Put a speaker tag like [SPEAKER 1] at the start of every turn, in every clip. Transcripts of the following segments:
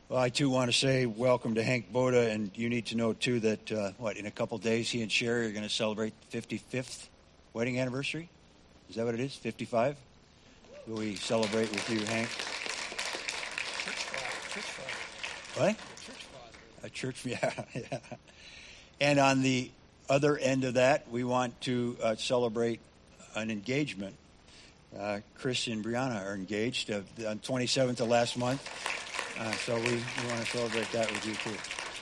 [SPEAKER 1] Well, I too want to say welcome to Hank Boda, and you need to know too that in a couple days he and Sherry are going to celebrate the 55th wedding anniversary. Is that what it is? 55? Will we celebrate with you, Hank?
[SPEAKER 2] Church father.
[SPEAKER 1] What? A church father. Yeah. And on the other end of that, we want to celebrate an engagement. Chris and Brianna are engaged on 27th of last month. So we want to celebrate that with you, too.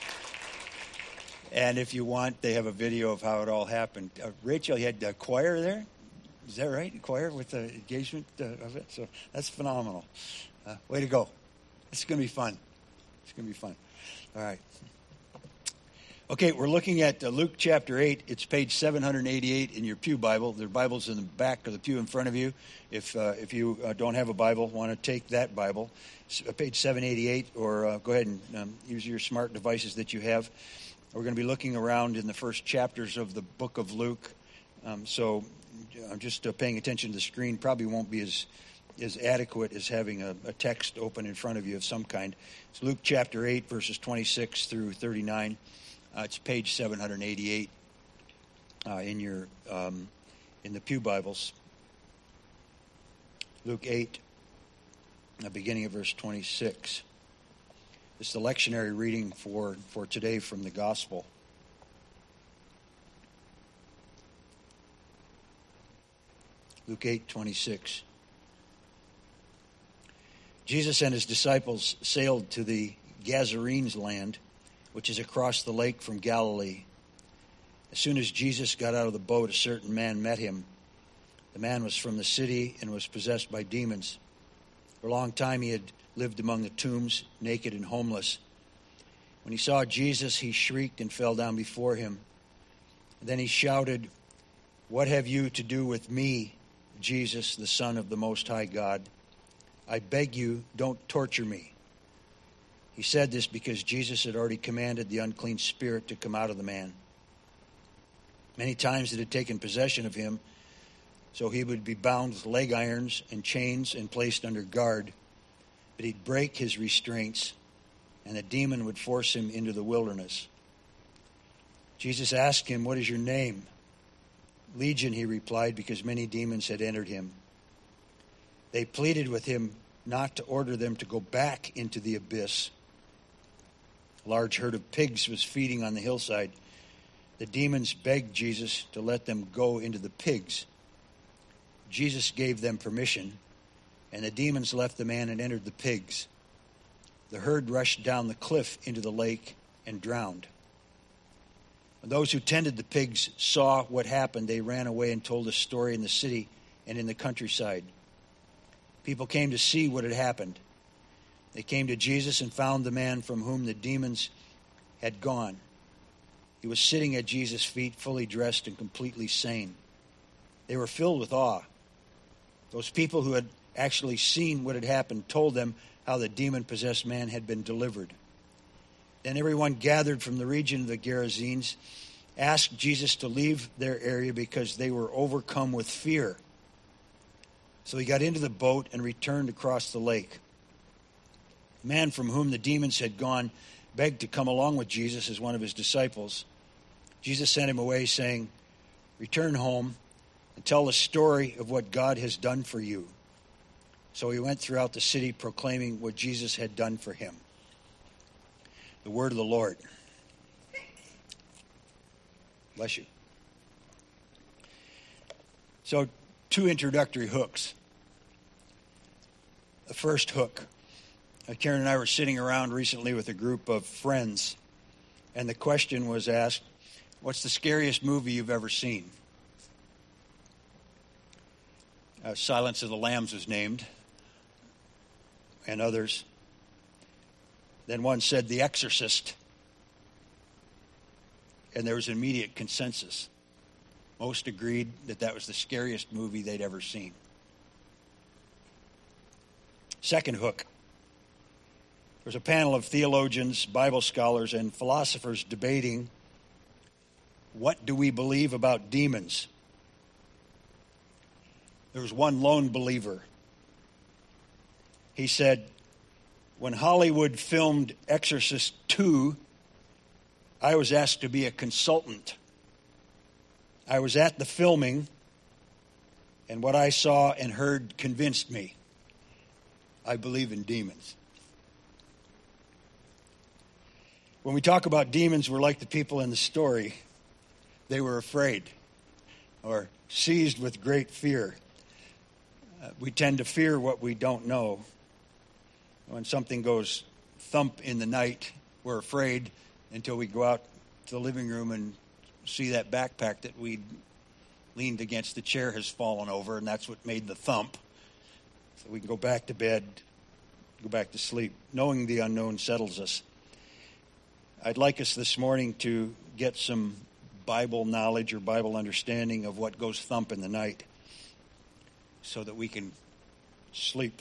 [SPEAKER 1] And if you want, they have a video of how it all happened. Rachel, you had a choir there? Is that right? A choir with the engagement of it? So that's phenomenal. Way to go. It's going to be fun. It's going to be fun. All right. Okay, we're looking at Luke chapter 8. It's page 788 in your pew Bible. There are Bibles in the back of the pew in front of you. If you don't have a Bible, want to take that Bible, page 788, or go ahead and use your smart devices that you have. We're going to be looking around in the first chapters of the book of Luke. So I'm just paying attention to the screen. Probably won't be as adequate as having a text open in front of you of some kind. It's Luke chapter 8, verses 26 through 39. It's page 788 in the pew Bibles. Luke 8, beginning of verse 26. It's the lectionary reading for today from the Gospel. Luke 8:26. Jesus and his disciples sailed to the Gadarenes land, which is across the lake from Galilee. As soon as Jesus got out of the boat, a certain man met him. The man was from the city and was possessed by demons. For a long time he had lived among the tombs, naked and homeless. When he saw Jesus, he shrieked and fell down before him. And then he shouted, "What have you to do with me, Jesus, the Son of the Most High God? I beg you, don't torture me." He said this because Jesus had already commanded the unclean spirit to come out of the man. Many times it had taken possession of him, so he would be bound with leg irons and chains and placed under guard. But he'd break his restraints, and the demon would force him into the wilderness. Jesus asked him, "What is your name?" "Legion," he replied, because many demons had entered him. They pleaded with him not to order them to go back into the abyss. A large herd of pigs was feeding on the hillside. The demons begged Jesus to let them go into the pigs. Jesus gave them permission, and the demons left the man and entered the pigs. The herd rushed down the cliff into the lake and drowned. When those who tended the pigs saw what happened, they ran away and told the story in the city and in the countryside. People came to see what had happened. They came to Jesus and found the man from whom the demons had gone. He was sitting at Jesus' feet, fully dressed and completely sane. They were filled with awe. Those people who had actually seen what had happened told them how the demon-possessed man had been delivered. Then everyone gathered from the region of the Gerasenes asked Jesus to leave their area because they were overcome with fear. So he got into the boat and returned across the lake. The man from whom the demons had gone begged to come along with Jesus as one of his disciples. Jesus sent him away, saying, "Return home and tell the story of what God has done for you." So he went throughout the city proclaiming what Jesus had done for him. The word of the Lord. Bless you. So, 2 introductory hooks. The first hook. Karen and I were sitting around recently with a group of friends, and the question was asked, "What's the scariest movie you've ever seen?" Silence of the Lambs was named, and others. Then one said The Exorcist, and there was an immediate consensus. Most agreed that that was the scariest movie they'd ever seen. Second hook. There was a panel of theologians, Bible scholars, and philosophers debating, what do we believe about demons? There was one lone believer. He said, When Hollywood filmed Exorcist II, I was asked to be a consultant. I was at the filming, and what I saw and heard convinced me. I believe in demons. When we talk about demons, we're like the people in the story. They were afraid or seized with great fear. We tend to fear what we don't know. When something goes thump in the night, we're afraid until we go out to the living room and see that backpack that we leaned against the chair has fallen over, and that's what made the thump. So we can go back to bed, go back to sleep. Knowing the unknown settles us. I'd like us this morning to get some Bible knowledge or Bible understanding of what goes thump in the night so that we can sleep.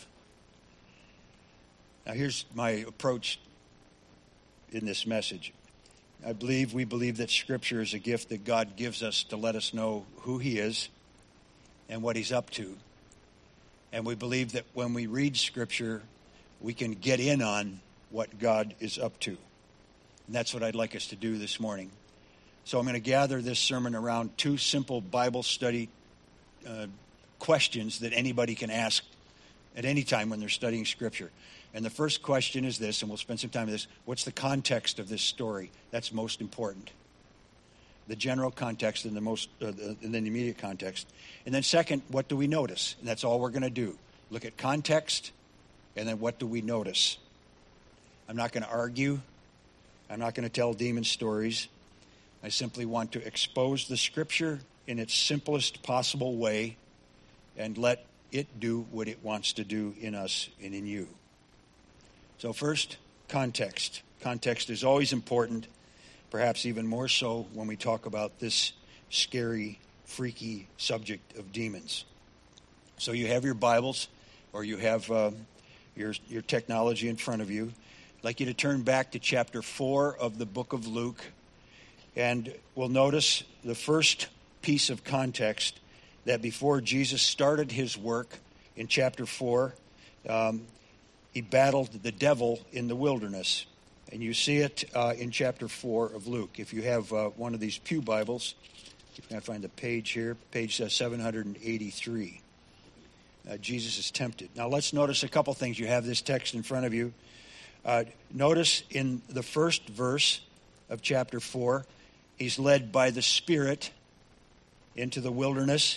[SPEAKER 1] Now, here's my approach in this message. We believe that Scripture is a gift that God gives us to let us know who He is and what He's up to. And we believe that when we read Scripture, we can get in on what God is up to. And that's what I'd like us to do this morning. So I'm going to gather this sermon around two simple Bible study questions that anybody can ask at any time when they're studying Scripture. And the first question is this, and we'll spend some time with this. What's the context of this story? That's most important. The general context and and then the immediate context. And then second, what do we notice? And that's all we're going to do. Look at context, and then what do we notice? I'm not going to argue. I'm not going to tell demon stories. I simply want to expose the Scripture in its simplest possible way and let it do what it wants to do in us and in you. So first, context. Context is always important, perhaps even more so when we talk about this scary, freaky subject of demons. So you have your Bibles, or you have your technology in front of you. I'd like you to turn back to chapter 4 of the book of Luke, and we'll notice the first piece of context that before Jesus started his work in chapter 4, he battled the devil in the wilderness. And you see it in chapter 4 of Luke. If you have one of these pew Bibles, you can find the page here, page 783. Jesus is tempted. Now let's notice a couple things. You have this text in front of you. Notice in the first verse of chapter 4, he's led by the Spirit into the wilderness.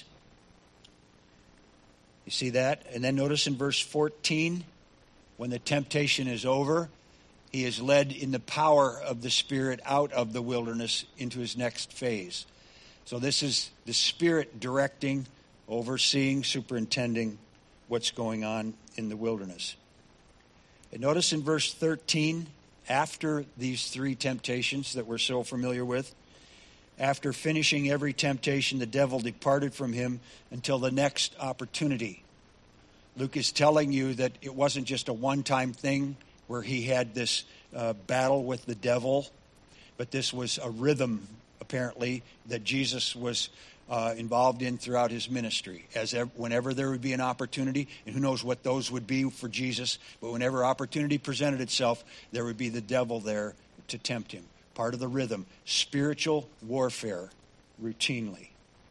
[SPEAKER 1] You see that? And then notice in verse 14, when the temptation is over, he is led in the power of the Spirit out of the wilderness into his next phase. So this is the Spirit directing, overseeing, superintending what's going on in the wilderness. And notice in verse 13, after these three temptations that we're so familiar with, after finishing every temptation, the devil departed from him until the next opportunity. Luke is telling you that it wasn't just a one-time thing where he had this battle with the devil, but this was a rhythm, apparently, that Jesus was involved in throughout his ministry. Whenever there would be an opportunity, and who knows what those would be for Jesus, but whenever opportunity presented itself, there would be the devil there to tempt him. Part of the rhythm, spiritual warfare, routinely.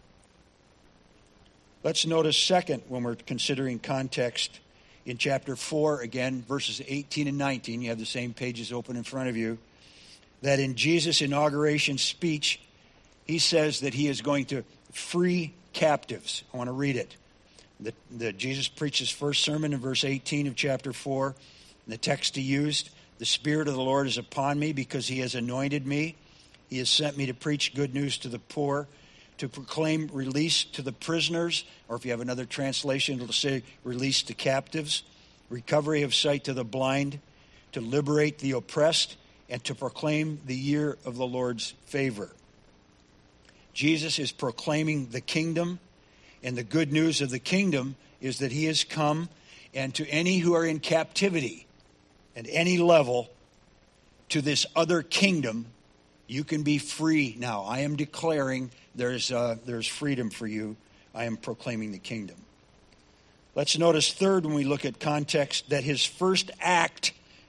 [SPEAKER 1] Let's notice second, when we're considering context, in chapter 4, again, verses 18 and 19, you have the same pages open in front of you, that in Jesus' inauguration speech, he says that he is going to free captives. I want to read it. Jesus preached his first sermon in verse 18 of chapter 4. And the text he used, "The Spirit of the Lord is upon me because he has anointed me. He has sent me to preach good news to the poor, to proclaim release to the prisoners," or if you have another translation, it'll say release to captives, recovery of sight to the blind, to liberate the oppressed, and to proclaim the year of the Lord's favor. Jesus is proclaiming the kingdom, and the good news of the kingdom is that he has come, and to any who are in captivity at any level to this other kingdom, you can be free now. I am declaring there's freedom for you. I am proclaiming the kingdom. Let's notice third, when we look at context, that his first act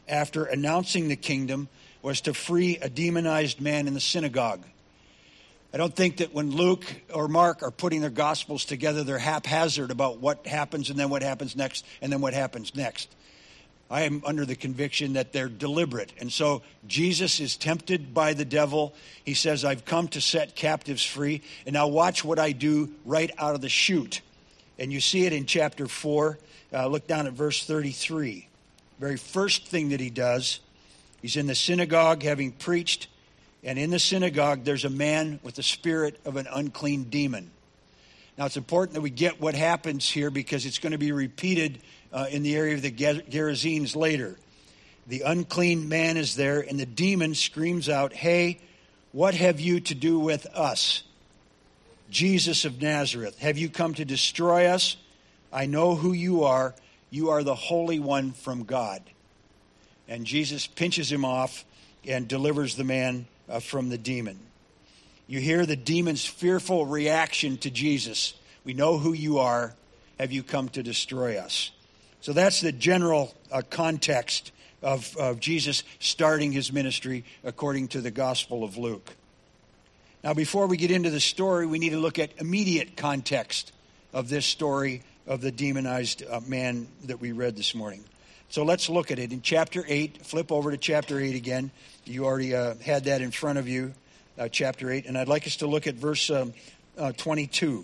[SPEAKER 1] after announcing the kingdom was to free a demonized man in the synagogue. I don't think that when Luke or Mark are putting their Gospels together, they're haphazard about what happens and then what happens next and then what happens next. I am under the conviction that they're deliberate. And so Jesus is tempted by the devil. He says, I've come to set captives free. And now watch what I do right out of the chute. And you see it in chapter 4. Look down at verse 33. Very first thing that he does, he's in the synagogue having preached. And in the synagogue, there's a man with the spirit of an unclean demon. Now, it's important that we get what happens here because it's going to be repeated in the area of the Gerasenes later. The unclean man is there, and the demon screams out, hey, what have you to do with us, Jesus of Nazareth? Have you come to destroy us? I know who you are. You are the Holy One from God. And Jesus pinches him off and delivers the man from the demon. You hear the demon's fearful reaction to Jesus. We know who you are. Have you come to destroy us? So that's the general context of Jesus starting his ministry according to the Gospel of Luke. Now, before we get into the story, we need to look at immediate context of this story of the demonized man that we read this morning. So let's look at it. In chapter 8, flip over to chapter 8 again. You already had that in front of you, chapter 8. And I'd like us to look at verse 22.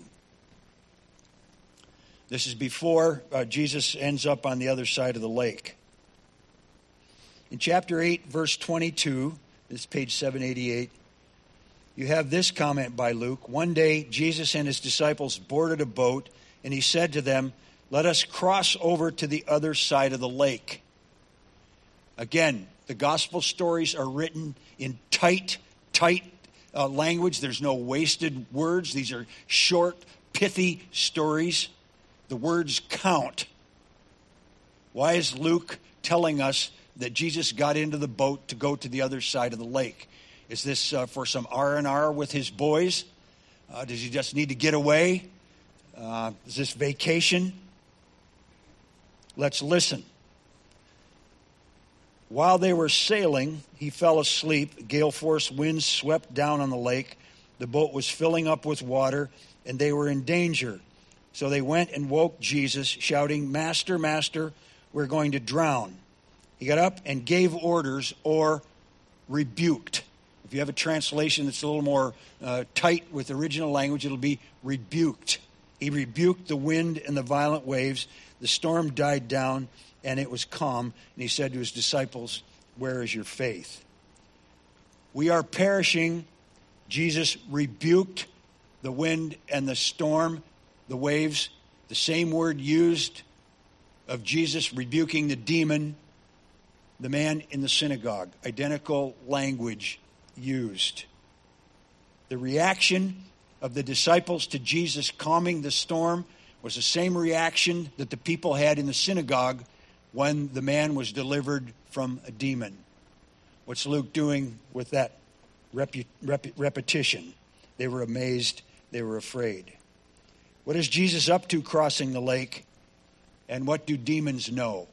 [SPEAKER 1] This is before Jesus ends up on the other side of the lake. In chapter 8, verse 22, this is page 788, you have this comment by Luke. One day, Jesus and his disciples boarded a boat, and he said to them, let us cross over to the other side of the lake. Again, the gospel stories are written in tight language. There's no wasted words. These are short, pithy stories. The words count. Why is Luke telling us that Jesus got into the boat to go to the other side of the lake? Is this for some R&R with his boys? Does he just need to get away? Is this vacation? Let's listen. While they were sailing, he fell asleep. Gale-force winds swept down on the lake. The boat was filling up with water, and they were in danger. So they went and woke Jesus, shouting, Master, Master, we're going to drown. He got up and gave orders, or rebuked. If you have a translation that's a little more tight with the original language, it'll be rebuked. He rebuked the wind and the violent waves. The storm died down, and it was calm. And he said to his disciples, where is your faith? We are perishing. Jesus rebuked the wind and the storm, the waves. The same word used of Jesus rebuking the demon, the man in the synagogue. Identical language used. The reaction of the disciples to Jesus calming the storm was the same reaction that the people had in the synagogue when the man was delivered from a demon. What's Luke doing with that repetition? They were amazed. They were afraid. What is Jesus up to crossing the lake? And what do demons know?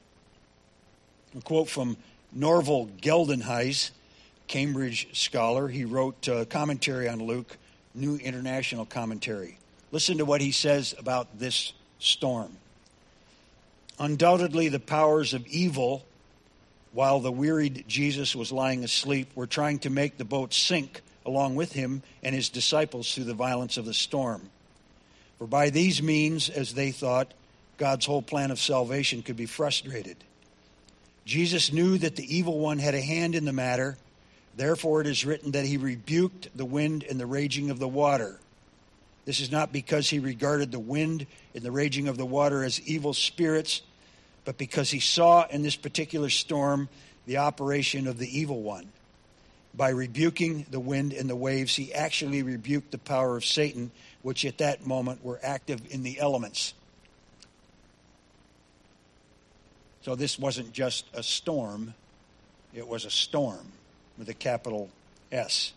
[SPEAKER 1] A quote from Norval Geldenhuys, Cambridge scholar. He wrote a commentary on Luke, New International Commentary. Listen to what he says about this storm. Undoubtedly, the powers of evil, while the wearied Jesus was lying asleep, were trying to make the boat sink along with him and his disciples through the violence of the storm. For by these means, as they thought, God's whole plan of salvation could be frustrated. Jesus knew that the evil one had a hand in the matter. Therefore, it is written that he rebuked the wind and the raging of the water. This is not because he regarded the wind and the raging of the water as evil spirits, but because he saw in this particular storm the operation of the evil one. By rebuking the wind and the waves, he actually rebuked the power of Satan, which at that moment were active in the elements. So this wasn't just a storm, it was a storm with a capital S.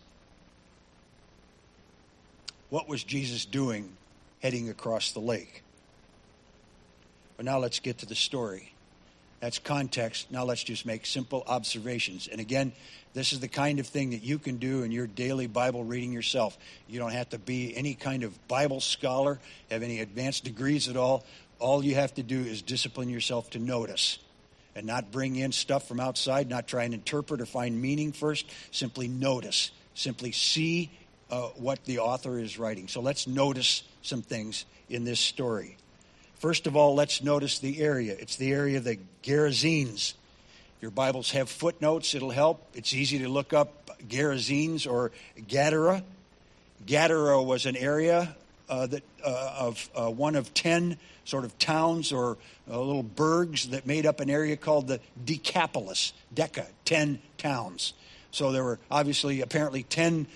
[SPEAKER 1] What was Jesus doing heading across the lake? But now let's get to the story. That's context. Now let's just make simple observations. And again, this is the kind of thing that you can do in your daily Bible reading yourself. You don't have to be any kind of Bible scholar, have any advanced degrees at all. All you have to do is discipline yourself to notice and not bring in stuff from outside, not try and interpret or find meaning first. Simply notice. Simply see what the author is writing. So let's notice some things in this story. First of all, let's notice the area. It's the area of the Gerasenes. If your Bibles have footnotes, it'll help. It's easy to look up Gerasenes or Gadara. Gadara was an area of one of 10 sort of towns or little burgs that made up an area called the Decapolis. 10 towns. So there were apparently 10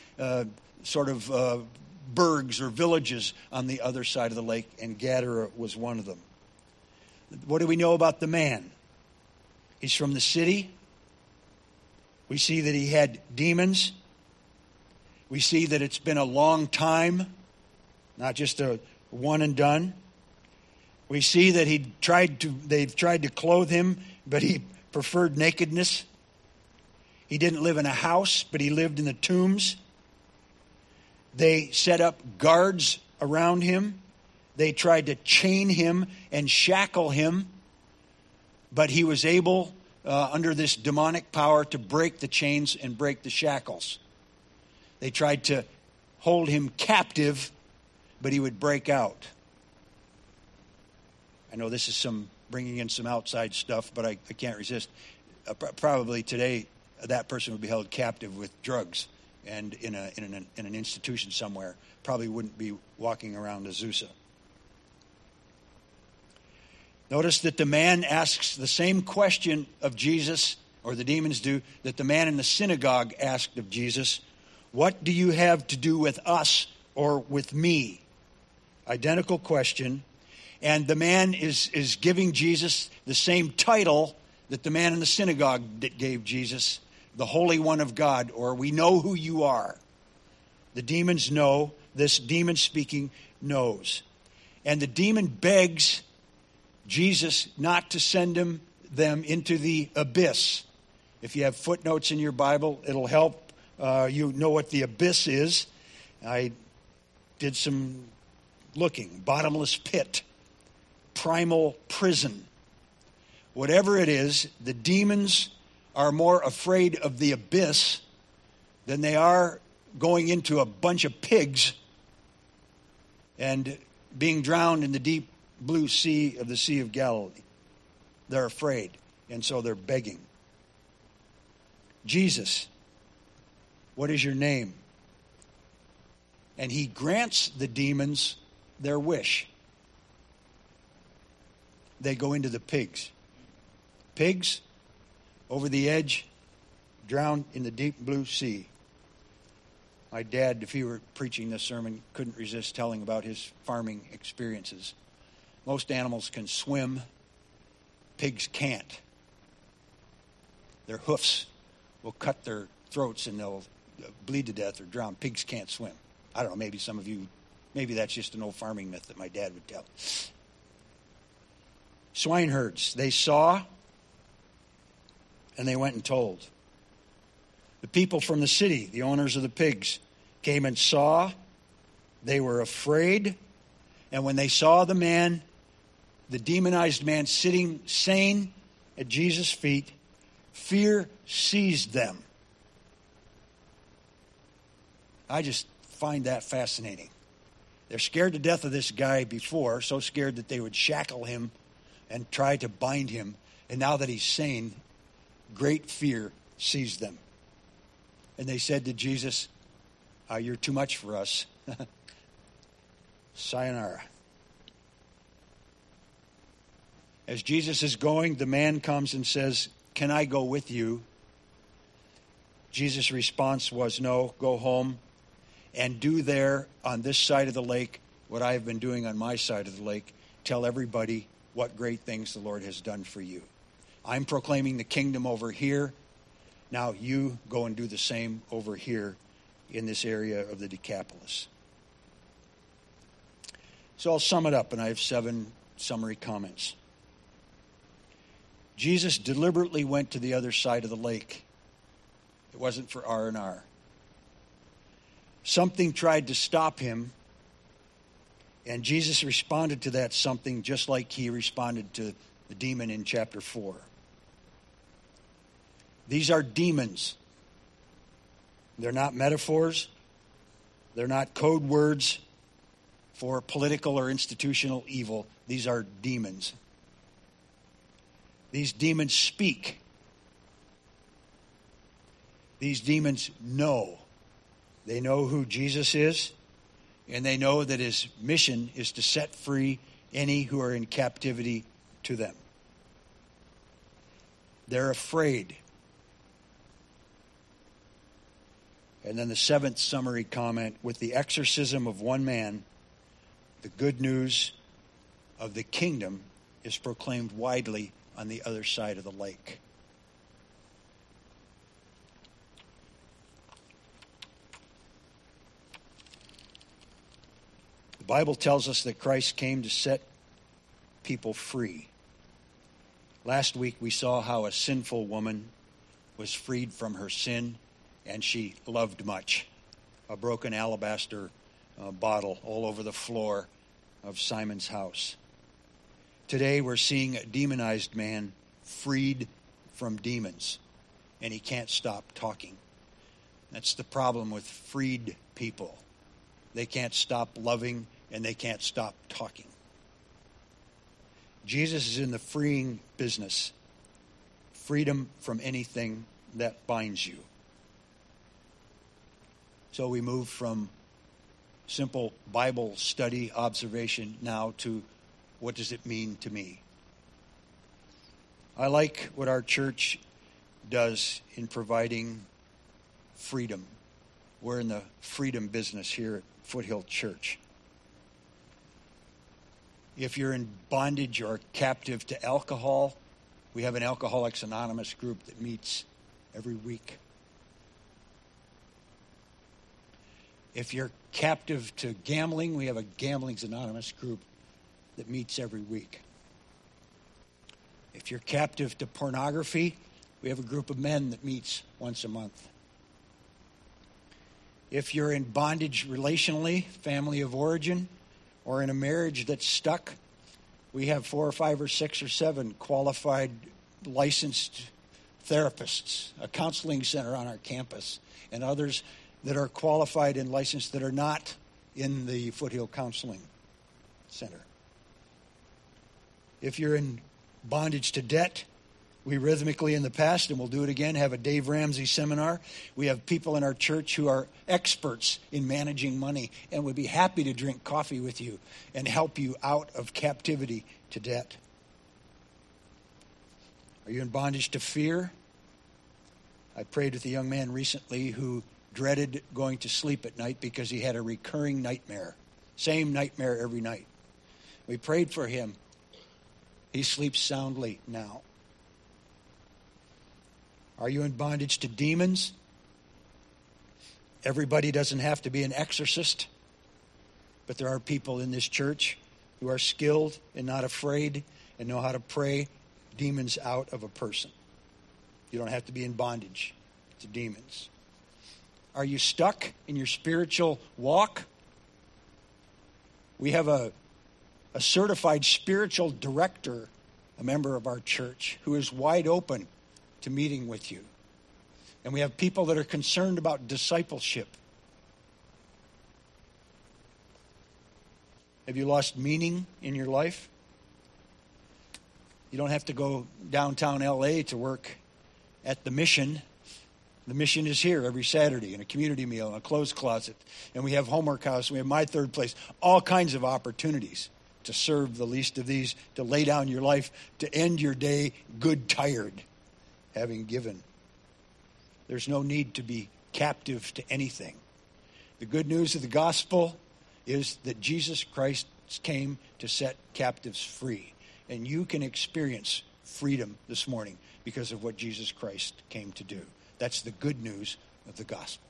[SPEAKER 1] burgs or villages on the other side of the lake, and Gadara was one of them. What do we know about the man? He's from the city. We see that he had demons. We see that it's been a long time, not just a one and done. We see that they've tried to clothe him, but he preferred nakedness. He didn't live in a house, but he lived in the tombs. They set up guards around him. They tried to chain him and shackle him, but he was able, under this demonic power, to break the chains and break the shackles. They tried to hold him captive, but he would break out. I know this is bringing in some outside stuff, but I can't resist. Probably today, that person would be held captive with drugs and in an institution somewhere. Probably wouldn't be walking around Azusa. Notice that the man asks the same question of Jesus, or the demons do, that the man in the synagogue asked of Jesus. What do you have to do with us or with me? Identical question. And the man is giving Jesus the same title that the man in the synagogue gave Jesus, the Holy One of God, or we know who you are. The demons know. This demon speaking knows. And the demon begs Jesus not to send them into the abyss. If you have footnotes in your Bible, it'll help you know what the abyss is. I did some looking. Bottomless pit. Primal prison. Whatever it is, the demons are more afraid of the abyss than they are going into a bunch of pigs and being drowned in the deep blue sea of the Sea of Galilee. They're afraid, and so they're begging. Jesus, what is your name? And he grants the demons their wish. They go into the pigs. Pigs, over the edge, drowned in the deep blue sea. My dad, if he were preaching this sermon, couldn't resist telling about his farming experiences. Most animals can swim. Pigs can't. Their hoofs will cut their throats and they'll bleed to death or drown. Pigs can't swim. I don't know, maybe some of you, maybe that's just an old farming myth that my dad would tell. Swineherds, they saw and they went and told. The people from the city, the owners of the pigs, came and saw. They were afraid. And when they saw the man, the demonized man sitting sane at Jesus' feet, fear seized them. I just find that fascinating. They're scared to death of this guy before, so scared that they would shackle him and try to bind him. And now that he's sane, great fear seized them. And they said to Jesus, you're too much for us. Sayonara. As Jesus is going, the man comes and says, can I go with you? Jesus' response was, no, go home and do there on this side of the lake what I have been doing on my side of the lake. Tell everybody what great things the Lord has done for you. I'm proclaiming the kingdom over here. Now you go and do the same over here in this area of the Decapolis. So I'll sum it up, and I have 7 summary comments. Jesus deliberately went to the other side of the lake. It wasn't for R&R. Something tried to stop him, and Jesus responded to that something just like he responded to the demon in chapter 4. These are demons. They're not metaphors. They're not code words for political or institutional evil. These are demons. These demons speak. These demons know. They know who Jesus is, and they know that his mission is to set free any who are in captivity to them. They're afraid. And then the seventh summary comment: with the exorcism of one man, the good news of the kingdom is proclaimed widely on the other side of the lake. The Bible tells us that Christ came to set people free. Last week we saw how a sinful woman was freed from her sin, and she loved much. A broken alabaster bottle all over the floor of Simon's house. Today we're seeing a demonized man freed from demons, and he can't stop talking. That's the problem with freed people. They can't stop loving, and they can't stop talking. Jesus is in the freeing business. Freedom from anything that binds you. So we move from simple Bible study observation now to what does it mean to me? I like what our church does in providing freedom. We're in the freedom business here at Foothill Church. If you're in bondage or captive to alcohol, we have an Alcoholics Anonymous group that meets every week. If you're captive to gambling, we have a Gambling's Anonymous group that meets every week. If you're captive to pornography, we have a group of men that meets once a month. If you're in bondage relationally, family of origin, or in a marriage that's stuck, we have 4 or 5 or 6 or 7 qualified, licensed therapists, a counseling center on our campus, and others that are qualified and licensed that are not in the Foothill Counseling Center. If you're in bondage to debt, we rhythmically in the past, and we'll do it again, have a Dave Ramsey seminar. We have people in our church who are experts in managing money and would be happy to drink coffee with you and help you out of captivity to debt. Are you in bondage to fear? I prayed with a young man recently who dreaded going to sleep at night because he had a recurring nightmare. Same nightmare every night. We prayed for him. He sleeps soundly now. Are you in bondage to demons? Everybody doesn't have to be an exorcist, but there are people in this church who are skilled and not afraid and know how to pray demons out of a person. You don't have to be in bondage to demons. Are you stuck in your spiritual walk? We have a certified spiritual director, a member of our church, who is wide open to meeting with you. And we have people that are concerned about discipleship. Have you lost meaning in your life? You don't have to go downtown LA to work at the Mission. The Mission is here every Saturday in a community meal, in a clothes closet. And we have Homework House, we have My Third Place, all kinds of opportunities to serve the least of these, to lay down your life, to end your day good tired, having given. There's no need to be captive to anything. The good news of the gospel is that Jesus Christ came to set captives free. And you can experience freedom this morning because of what Jesus Christ came to do. That's the good news of the gospel.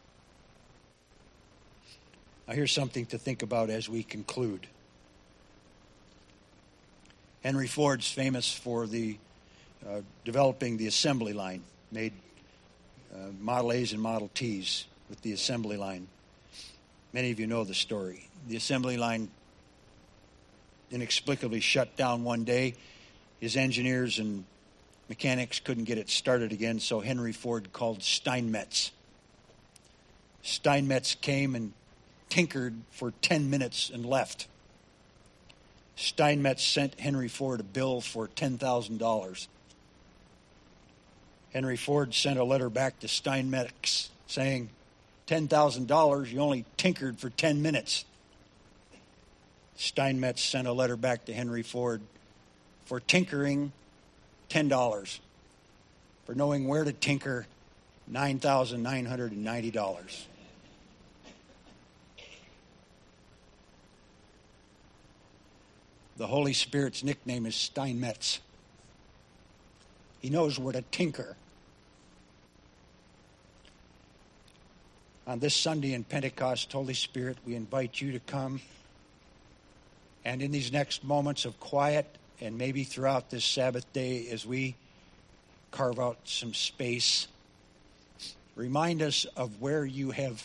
[SPEAKER 1] Now here's something to think about as we conclude. Henry Ford's famous for the developing the assembly line, made Model A's and Model T's with the assembly line. Many of you know the story. The assembly line inexplicably shut down one day. His engineers and mechanics couldn't get it started again, so Henry Ford called Steinmetz. Steinmetz came and tinkered for 10 minutes and left. Steinmetz sent Henry Ford a bill for $10,000. Henry Ford sent a letter back to Steinmetz saying, $10,000, you only tinkered for 10 minutes. Steinmetz sent a letter back to Henry Ford for tinkering, $10. For knowing where to tinker, $9,990. The Holy Spirit's nickname is Steinmetz. He knows where to tinker. On this Sunday in Pentecost, Holy Spirit, we invite you to come. And in these next moments of quiet, and maybe throughout this Sabbath day as we carve out some space, remind us of where you have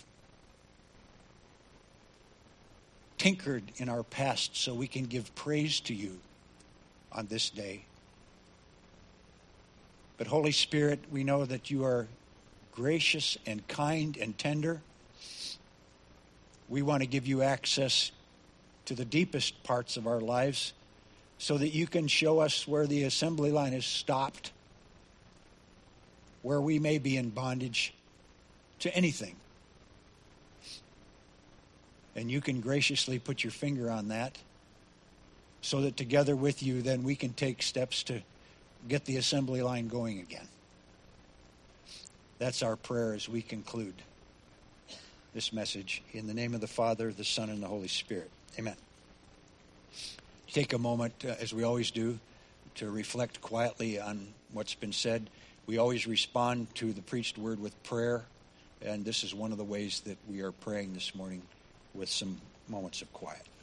[SPEAKER 1] tinkered in our past so we can give praise to you on this day. But Holy Spirit, we know that you are gracious and kind and tender. We want to give you access to the deepest parts of our lives so that you can show us where the assembly line is stopped, where we may be in bondage to anything. And you can graciously put your finger on that so that together with you then we can take steps to get the assembly line going again. That's our prayer as we conclude this message. In the name of the Father, the Son, and the Holy Spirit. Amen. Take a moment, as we always do, to reflect quietly on what's been said. We always respond to the preached word with prayer, and this is one of the ways that we are praying this morning with some moments of quiet.